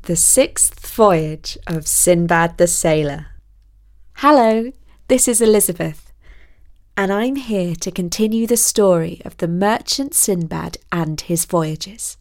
The Sixth Voyage of Sinbad the Sailor. Hello, this is Elizabeth, and I'm here to continue the story of the merchant Sinbad and his voyages.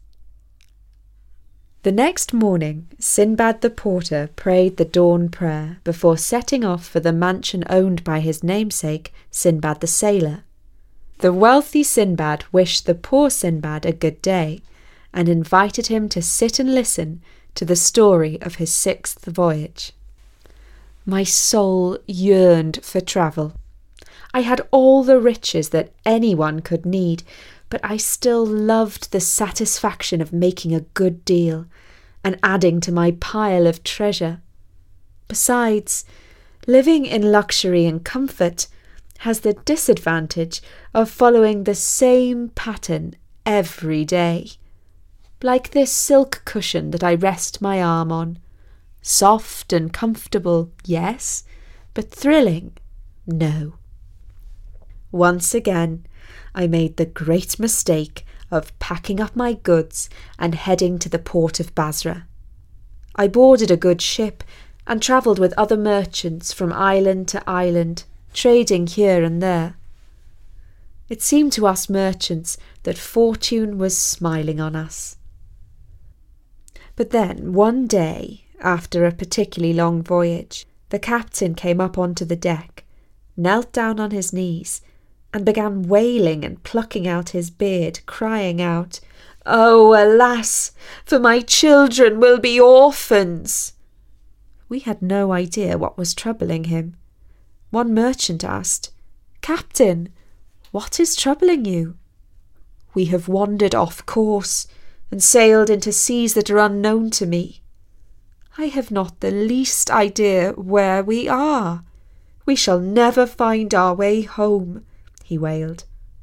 The next morning, Sinbad the porter prayed the dawn prayer before setting off for the mansion owned by his namesake, Sinbad the Sailor. The wealthy Sinbad wished the poor Sinbad a good day, and invited him to sit and listen to the story of his sixth voyage. My soul yearned for travel. I had all the riches that anyone could need, but I still loved the satisfaction of making a good deal and adding to my pile of treasure. Besides, living in luxury and comfort has the disadvantage of following the same pattern every day. Like this silk cushion that I rest my arm on. Soft and comfortable, yes, but thrilling, no. Once again, I made the great mistake of packing up my goods and heading to the port of Basra. I boarded a good ship and travelled with other merchants from island to island, trading here and there. It seemed to us merchants that fortune was smiling on us. But then, one day, after a particularly long voyage, the captain came up onto the deck, knelt down on his knees, and began wailing and plucking out his beard, crying out, "Oh, alas, for my children will be orphans!" We had no idea what was troubling him. One merchant asked, "Captain, what is troubling you?" "We have wandered off course and sailed into seas that are unknown to me. I have not the least idea where we are. We shall never find our way home," he wailed.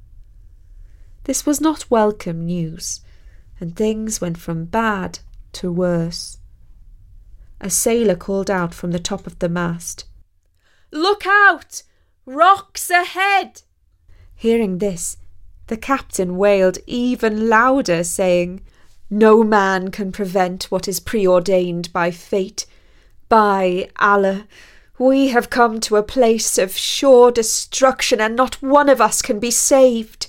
This was not welcome news, and things went from bad to worse. A sailor called out from the top of the mast, "Look out! Rocks ahead!" Hearing this, the captain wailed even louder, saying, "No man can prevent what is preordained by fate. By Allah, we have come to a place of sure destruction, and not one of us can be saved."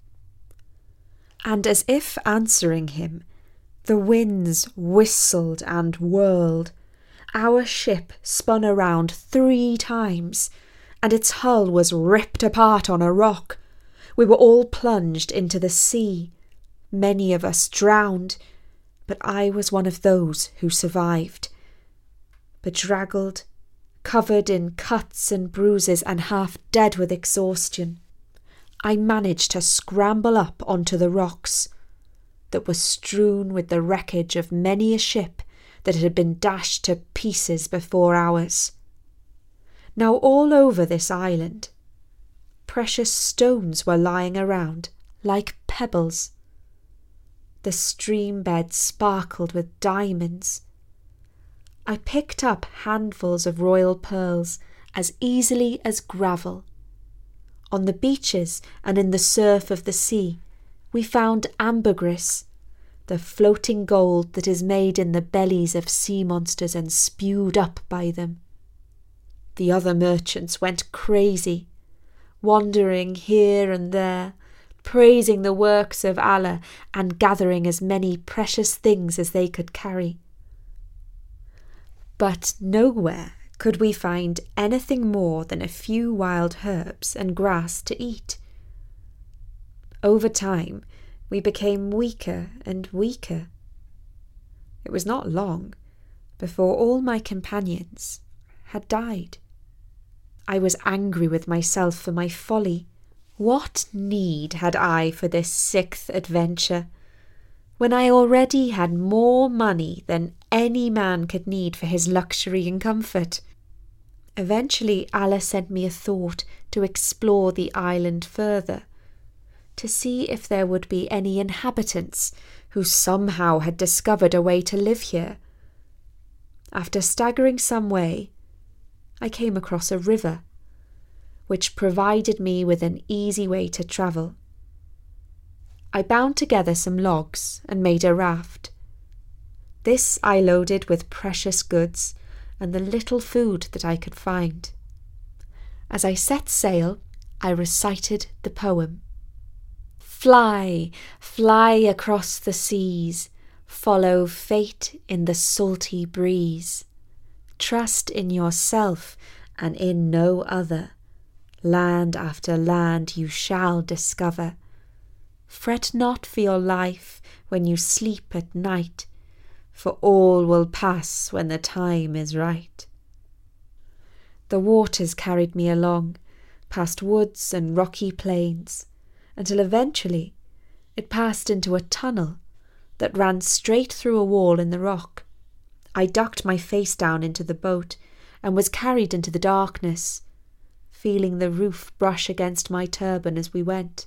And as if answering him, the winds whistled and whirled. Our ship spun around 3 times, and its hull was ripped apart on a rock. We were all plunged into the sea. Many of us drowned, but I was one of those who survived. Bedraggled, covered in cuts and bruises, and half dead with exhaustion, I managed to scramble up onto the rocks that were strewn with the wreckage of many a ship that had been dashed to pieces before ours. Now all over this island, precious stones were lying around like pebbles. The stream bed sparkled with diamonds. I picked up handfuls of royal pearls as easily as gravel. On the beaches and in the surf of the sea, we found ambergris, the floating gold that is made in the bellies of sea monsters and spewed up by them. The other merchants went crazy, wandering here and there, praising the works of Allah and gathering as many precious things as they could carry. But nowhere could we find anything more than a few wild herbs and grass to eat. Over time, we became weaker and weaker. It was not long before all my companions had died. I was angry with myself for my folly. What need had I for this 6th adventure, when I already had more money than any man could need for his luxury and comfort? Eventually Allah sent me a thought to explore the island further, to see if there would be any inhabitants who somehow had discovered a way to live here. After staggering some way, I came across a river, which provided me with an easy way to travel. I bound together some logs and made a raft. This I loaded with precious goods and the little food that I could find. As I set sail, I recited the poem. Fly, fly across the seas, follow fate in the salty breeze. Trust in yourself and in no other. Land after land you shall discover. Fret not for your life when you sleep at night, for all will pass when the time is right. The waters carried me along, past woods and rocky plains, until eventually it passed into a tunnel that ran straight through a wall in the rock. I ducked my face down into the boat and was carried into the darkness, feeling the roof brush against my turban as we went.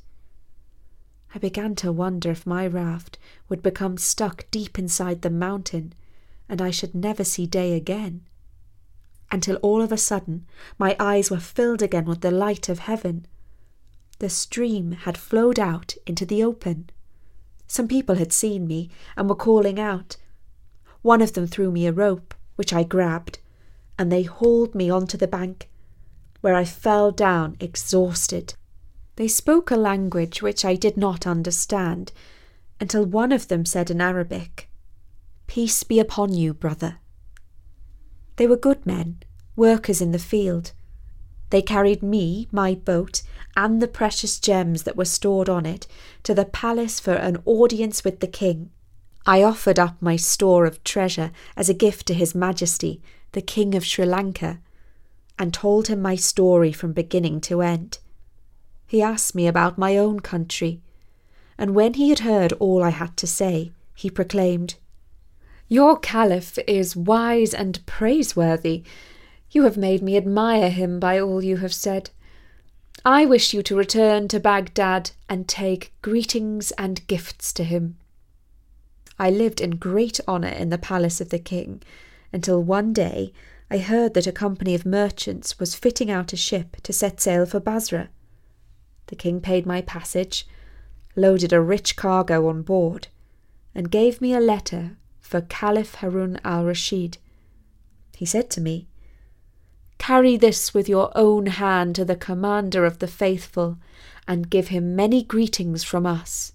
I began to wonder if my raft would become stuck deep inside the mountain and I should never see day again. Until all of a sudden my eyes were filled again with the light of heaven. The stream had flowed out into the open. Some people had seen me and were calling out. One of them threw me a rope, which I grabbed, and they hauled me onto the bank, where I fell down exhausted. They spoke a language which I did not understand, until one of them said in Arabic, "Peace be upon you, brother." They were good men, workers in the field. They carried me, my boat, and the precious gems that were stored on it to the palace for an audience with the king. I offered up my store of treasure as a gift to His Majesty, the King of Sri Lanka, and told him my story from beginning to end. He asked me about my own country, and when he had heard all I had to say, he proclaimed, "Your Caliph is wise and praiseworthy. You have made me admire him by all you have said. I wish you to return to Baghdad and take greetings and gifts to him." I lived in great honour in the palace of the king, until one day I heard that a company of merchants was fitting out a ship to set sail for Basra. The king paid my passage, loaded a rich cargo on board, and gave me a letter for Caliph Harun al-Rashid. He said to me, "Carry this with your own hand to the commander of the faithful, and give him many greetings from us."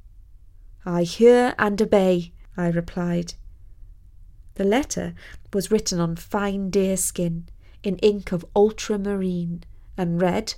"I hear and obey," I replied. The letter was written on fine deerskin, in ink of ultramarine, and read,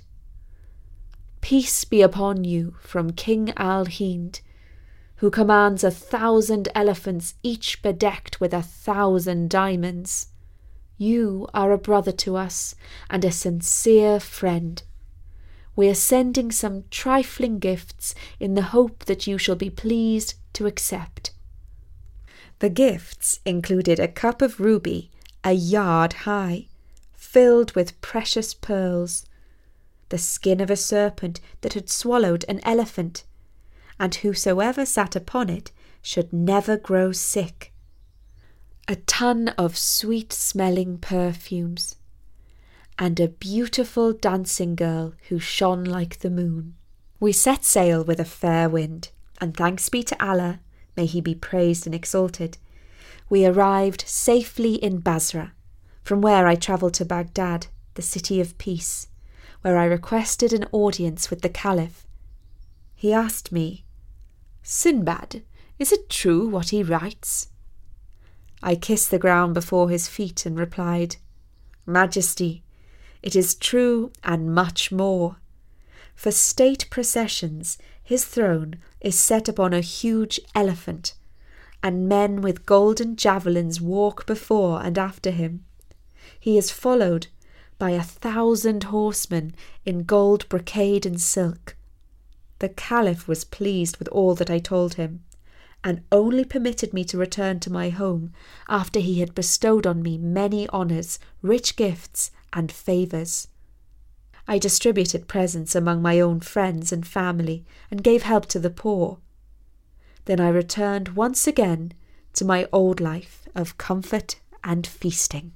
"Peace be upon you from King Al-Hind, who commands 1,000 elephants, each bedecked with 1,000 diamonds. You are a brother to us and a sincere friend. We are sending some trifling gifts in the hope that you shall be pleased to accept." The gifts included a cup of ruby 1 yard high, filled with precious pearls, the skin of a serpent that had swallowed an elephant, and whosoever sat upon it should never grow sick, a ton of sweet-smelling perfumes, and a beautiful dancing girl who shone like the moon. We set sail with a fair wind, and thanks be to Allah, may He be praised and exalted, we arrived safely in Basra, from where I travelled to Baghdad, the city of peace, where I requested an audience with the Caliph. He asked me, "Sinbad, is it true what he writes?" I kissed the ground before his feet and replied, "Majesty, it is true and much more. For state processions, his throne is set upon a huge elephant, and men with golden javelins walk before and after him. He is followed by 1,000 horsemen in gold brocade and silk." The Caliph was pleased with all that I told him, and only permitted me to return to my home after he had bestowed on me many honours, rich gifts, and favours. I distributed presents among my own friends and family, and gave help to the poor. Then I returned once again to my old life of comfort and feasting.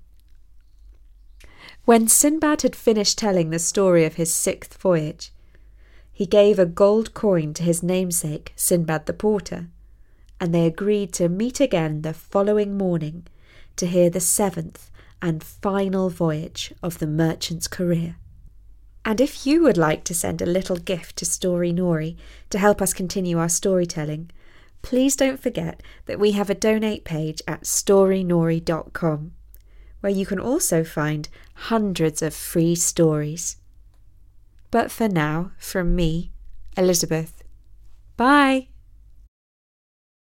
When Sinbad had finished telling the story of his 6th voyage, he gave a gold coin to his namesake, Sinbad the Porter, and they agreed to meet again the following morning to hear the 7th and final voyage of the merchant's career. And if you would like to send a little gift to Storynori to help us continue our storytelling, please don't forget that we have a donate page at storynori.com, where you can also find hundreds of free stories. But for now, from me, Elizabeth, bye!